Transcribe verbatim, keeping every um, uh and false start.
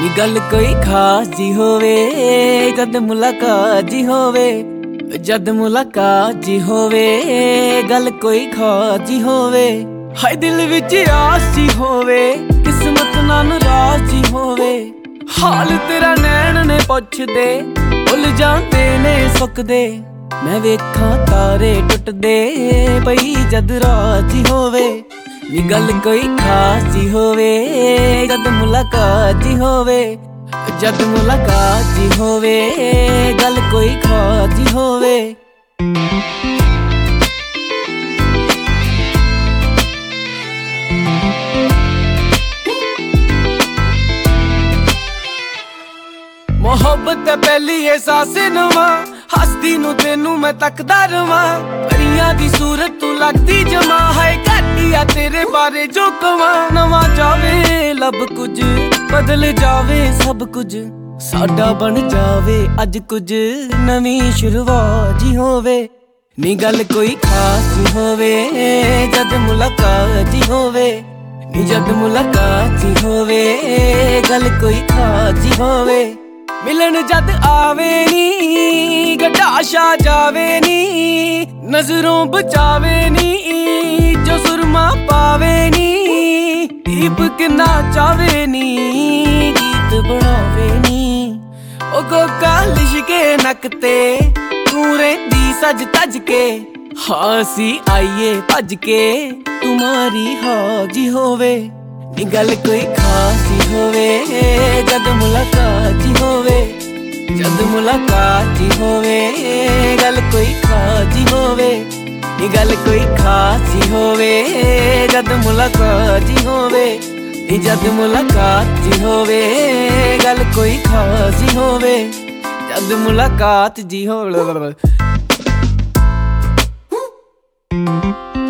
ਨੀ ਗੱਲ ਕੋਈ ਖਾਸ ਜੀ ਹੋਵੇ ਜਦ ਮੁਲਾਕਾਤ ਜੀ ਹੋਵੇ, ਜਦ ਮੁਲਾਕਾਤ ਜੀ ਹੋਵੇ ਗੱਲ ਕੋਈ ਖਾਸ ਜੀ ਹੋਵੇ। ਹਾਏ ਦਿਲ ਵਿੱਚ ਆਸ ਜੀ ਹੋਵੇ, ਕਿਸਮਤ ਨਾਲ ਨਾਰਾਜ਼ ਜੀ ਹੋਵੇ। ਹਾਲ ਤੇਰਾ ਨੈਣ ਨੇ ਪੁੱਛਦੇ, ਭੁੱਲ ਜਾਂਦੇ ਨੇ ਸੁੱਕਦੇ। ਮੈਂ ਵੇਖਾਂ ਤਾਰੇ ਟੁੱਟਦੇ ਪਈ ਜਦ ਰਾਤ ਜੀ ਹੋਵੇ। ਨੀ ਗੱਲ ਕੋਈ ਖਾਸ ਜੀ ਹੋਵੇ ਜਦ ਮੁਲਾਕਾਤ ਜੀ ਹੋਵੇ, ਜਦ ਮੁਲਾਕਾਤ ਜੀ ਹੋਵੇ ਗੱਲ ਕੋਈ ਖਾਸ ਜੀ ਹੋਵੇ। ਮੁਹੱਬਤ ਹੈ ਪਹਿਲੀ ਅਹਿਸਾਸ ਨਵਾਂ, ਹੱਸਦੀ ਨੂੰ ਤੈਨੂੰ ਮੈਂ ਤੱਕਦਾ ਰਵਾਂ। ਪਰੀਆਂ ਦੀ ਸੂਰਤ ਤੂੰ ਲੱਗਦੀ ਜਮਾ, ਹੈ ਘਾਟੀਆ ਤੇਰੇ ਬਾਰੇ ਜੋ ਕਵਾਂ। ਨਵਾਂ ਜਾਵੇ ਲੱਭ ਕੁਝ, ਬਦਲ ਜਾਵੇ ਸਭ ਕੁਝ, ਸਾਡਾ ਬਣ ਜਾਵੇ ਅੱਜ ਕੁਝ ਨਵੀਂ ਸ਼ੁਰੂਆਤ ਜੀ ਹੋਵੇ। ਨੀ ਗੱਲ ਕੋਈ ਖਾਸ ਜੀ ਹੋਵੇ ਜਦ ਮੁਲਾਕਾਤ ਜੀ ਹੋਵੇ, ਨੀ ਜਦ ਮੁਲਾਕਾਤ ਜੀ ਹੋਵੇ ਗੱਲ ਕੋਈ ਖਾਸ ਜੀ ਹੋਵੇ। ਮਿਲਣ ਜਦ ਆਵੇ ਨੀ ਗੱਡਾ ਛਾ ਜਾਵੇ ਨੀ, ਨਜ਼ਰੋਂ ਬਚਾਵੇ ਨੀ ਜੋ ਸੁਰਮਾ ਪਾਵੇ ਨੀ। ਦੀਪ ਕਿੰਨਾ ਚਾਵੇ ਨੀ ਗੀਤ ਬਣਾਵੇ ਨੀ, ਉਹ ਕੋਕਾ ਲਿਸ਼ਕੇ ਨੱਕ ਤੇ ਤੂੰ ਰਹਿੰਦੀ ਸਜ ਤਜ ਕੇ। ਹਾਂ ਅਸੀਂ ਆਈਏ ਭੱਜ ਕੇ ਤੁਮਾਰੀ ਹਾਜੀ ਹੋਵੇ। ਨੀ ਗੱਲ ਕੋਈ ਖਾਸ ਜੀ ਹੋਵੇ ਜਦ ਮੁਲਾਕਾਤ ਜੀ ਹੋਵੇ, ਜਦ ਮੁਲਾਕਾਤ ਜੀ ਹੋਵੇ ਗੱਲ ਕੋਈ ਖਾਸ ਜੀ ਹੋਵੇ। ਨੀ ਗੱਲ ਕੋਈ ਖਾਸ ਜੀ ਹੋਵੇ ਜਦ ਮੁਲਾਕਾਤ ਜੀ ਹੋਵੇ, ਨੀ ਜਦ ਮੁਲਾਕਾਤ ਜੀ ਹੋਵੇ ਗੱਲ ਕੋਈ ਖਾਸ ਜੀ ਹੋਵੇ, ਜਦ ਮੁਲਾਕਾਤ ਜੀ ਹੋਵੇ।